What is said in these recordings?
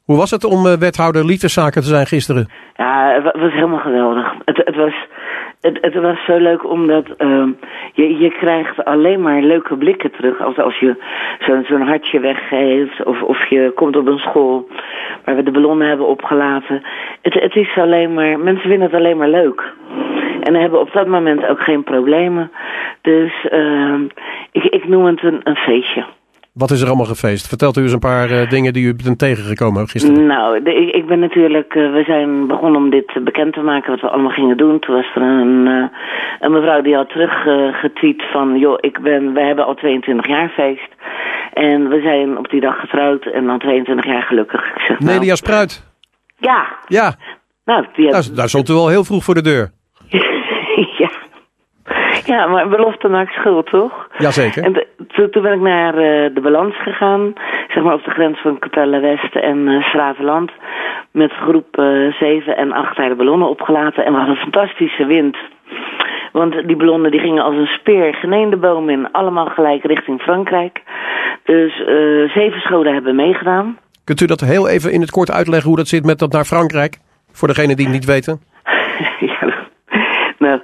Hoe was het om wethouder liefdeszaken te zijn gisteren? Ja, het was helemaal geweldig. Het was zo leuk omdat je krijgt alleen maar leuke blikken terug. Als je zo'n hartje weggeeft of je komt op een school waar we de ballonnen hebben opgelaten. Het is alleen maar, mensen vinden het alleen maar leuk. En hebben op dat moment ook geen problemen. Dus ik noem het een feestje. Wat is er allemaal gefeest? Vertelt u eens een paar dingen die u bent tegengekomen gisteren. Nou, ik ben natuurlijk... we zijn begonnen om dit bekend te maken wat we allemaal gingen doen. Toen was er een mevrouw die had teruggetweet van... joh, wij hebben al 22 jaar feest. En we zijn op die dag getrouwd en al 22 jaar gelukkig. Ik zeg, nou, Nelia Spruit. Ja. Ja. Nou, daar stond u wel heel vroeg voor de deur. Ja. Ja, maar belofte maakt schuld, toch? Jazeker. En toen ben ik naar de balans gegaan, zeg maar op de grens van Capelle West en Schravenland, met groep 7 en 8 daar de ballonnen opgelaten. En we hadden een fantastische wind. Want die ballonnen die gingen als een speer geneende boom in, allemaal gelijk richting Frankrijk. Dus 7 scholen hebben meegedaan. Kunt u dat heel even in het kort uitleggen hoe dat zit met dat naar Frankrijk? Voor degenen die het niet weten. Ja, nou...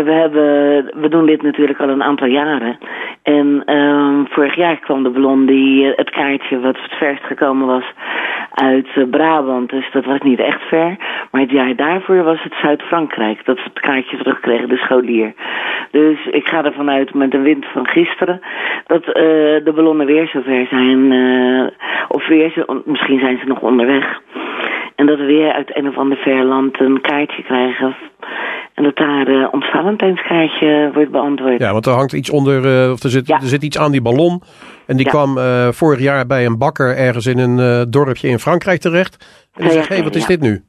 We doen dit natuurlijk al een aantal jaren. En vorig jaar kwam de ballon het kaartje wat het verst gekomen was uit Brabant. Dus dat was niet echt ver. Maar het jaar daarvoor was het Zuid-Frankrijk. Dat we het kaartje terugkregen, de scholier. Dus ik ga ervan uit met een wind van gisteren dat de ballonnen weer zover zijn. Misschien zijn ze nog onderweg. En dat we weer uit een of ander ver land een kaartje krijgen. En dat daar ons Valentijnskaartje wordt beantwoord. Ja, want er hangt iets onder, of er zit iets aan die ballon. En die kwam vorig jaar bij een bakker ergens in een dorpje in Frankrijk terecht. En die zegt, hé, wat is dit nu?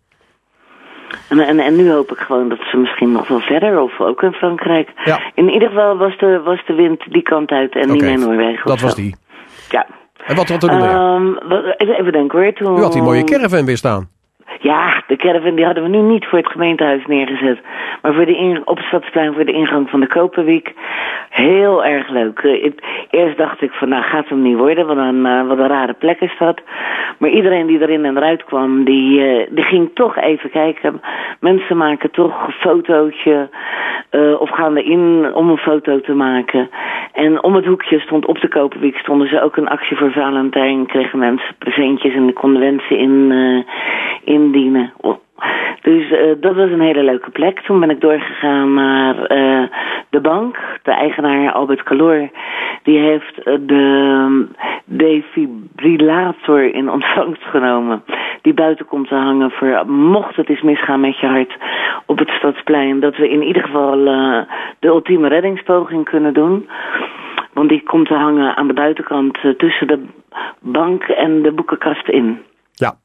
En nu hoop ik gewoon dat ze misschien nog wel verder, of ook in Frankrijk. Ja. In ieder geval was de wind die kant uit en niet naar Noorwegen. Dat was die. Ja. En wat er nog even denken hoor. Toen... U had die mooie caravan weer staan. Ja, de caravan die hadden we nu niet voor het gemeentehuis neergezet. Maar voor op het Stadsplein voor de ingang van de Koperwiek. Heel erg leuk. Eerst dacht ik van, nou gaat hem niet worden, wat een rare plek is dat. Maar iedereen die erin en eruit kwam, die ging toch even kijken. Mensen maken toch een fotootje of gaan erin om een foto te maken. En om het hoekje stond op de Koperwiek stonden ze ook een actie voor Valentijn. Kregen mensen presentjes en konden wensen indienen. Dus dat was een hele leuke plek. Toen ben ik doorgegaan naar de bank. De eigenaar Albert Caloor, die heeft de defibrillator in ontvangst genomen. Die buiten komt te hangen voor, mocht het eens misgaan met je hart op het Stadsplein, dat we in ieder geval de ultieme reddingspoging kunnen doen. Want die komt te hangen aan de buitenkant tussen de bank en de boekenkast in. Ja.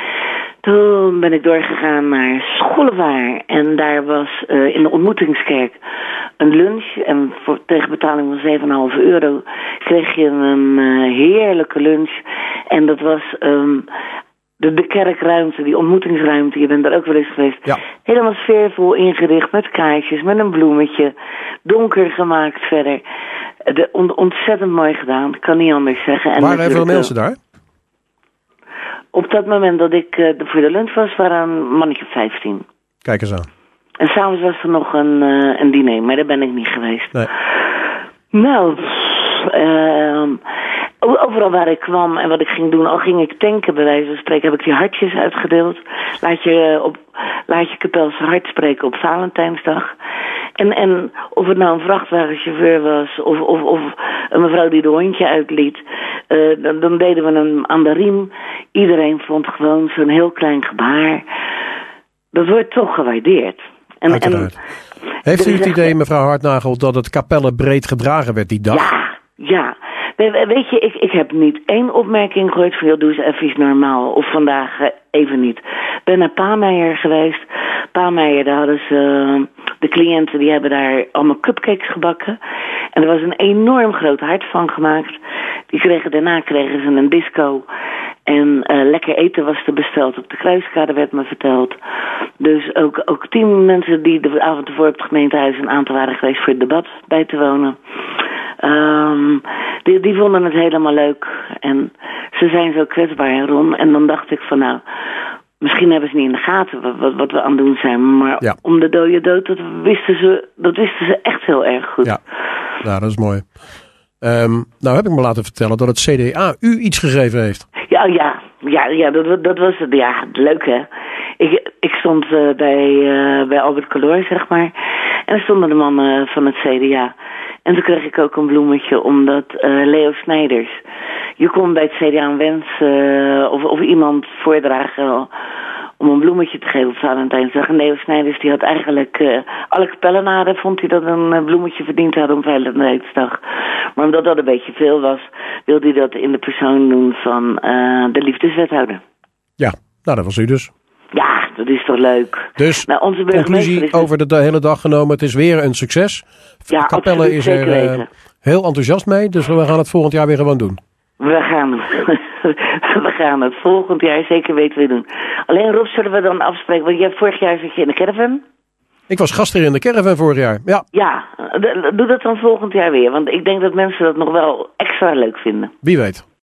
Toen ben ik doorgegaan naar Schollevaar. En daar was in de ontmoetingskerk een lunch. En tegen betaling van €7,5 kreeg je een heerlijke lunch. En dat was de kerkruimte, die ontmoetingsruimte. Je bent daar ook wel eens geweest. Ja. Helemaal sfeervol ingericht met kaarsjes, met een bloemetje. Donker gemaakt verder. Ontzettend mooi gedaan, ik kan niet anders zeggen. En waren er veel mensen daar? Op dat moment dat ik voor de lunch was, waren een mannetje 15. Kijk eens aan. En s'avonds was er nog een diner, maar daar ben ik niet geweest. Nee. Nou, overal waar ik kwam en wat ik ging doen, al ging ik tanken bij wijze van spreken, heb ik die hartjes uitgedeeld. Laat je Kapelse hart spreken op Valentijnsdag. En of het nou een vrachtwagenchauffeur was of een mevrouw die de hondje uitliet, dan deden we hem aan de riem. Iedereen vond gewoon zo'n heel klein gebaar. Dat wordt toch gewaardeerd. Uiteraard. Heeft u het idee, mevrouw Hartnagel, dat het Capelle breed gedragen werd die dag? Ja. Weet je, ik heb niet één opmerking gehoord van, doe eens even iets normaal. Of vandaag even niet. Ik ben naar Pameijer geweest. Pameijer, daar hadden ze, de cliënten die hebben daar allemaal cupcakes gebakken. En er was een enorm groot hart van gemaakt. Daarna kregen ze een disco. En lekker eten was er besteld op de Kruiskade, werd me verteld. Dus ook 10 mensen die de avond ervoor op het gemeentehuis een aantal waren geweest voor het debat bij te wonen. Die vonden het helemaal leuk. En ze zijn zo kwetsbaar, Ron. En dan dacht ik van nou, misschien hebben ze niet in de gaten wat we aan het doen zijn. Maar om de dode dood, dat wisten ze echt heel erg goed. Ja, nou, dat is mooi. Nou heb ik me laten vertellen dat het CDA u iets gegeven heeft. Ja, dat was het. Ja, leuk hè. Ik stond bij Albert Color, zeg maar. En er stonden de mannen van het CDA. En toen kreeg ik ook een bloemetje, omdat Leo Snijders... Je kon bij het CDA een wens of iemand voordragen om een bloemetje te geven op Valentijnsdag. En Leo Snijders die had eigenlijk alle kapellenaren, vond hij dat een bloemetje verdiend had op Valentijnsdag. Maar omdat dat een beetje veel was, wilde hij dat in de persoon doen van de liefdeswethouder. Ja, nou dat was u dus. Ja, dat is toch leuk. Dus, nou, onze conclusie over de hele dag genomen, het is weer een succes. Ja, Capelle is er heel enthousiast mee, dus we gaan het volgend jaar weer gewoon doen. We gaan het volgend jaar zeker weten weer doen. Alleen Rob, zullen we dan afspreken, want vorig jaar zat je in de caravan. Ik was gastheer in de caravan vorig jaar, ja. Ja, doe dat dan volgend jaar weer, want ik denk dat mensen dat nog wel extra leuk vinden. Wie weet.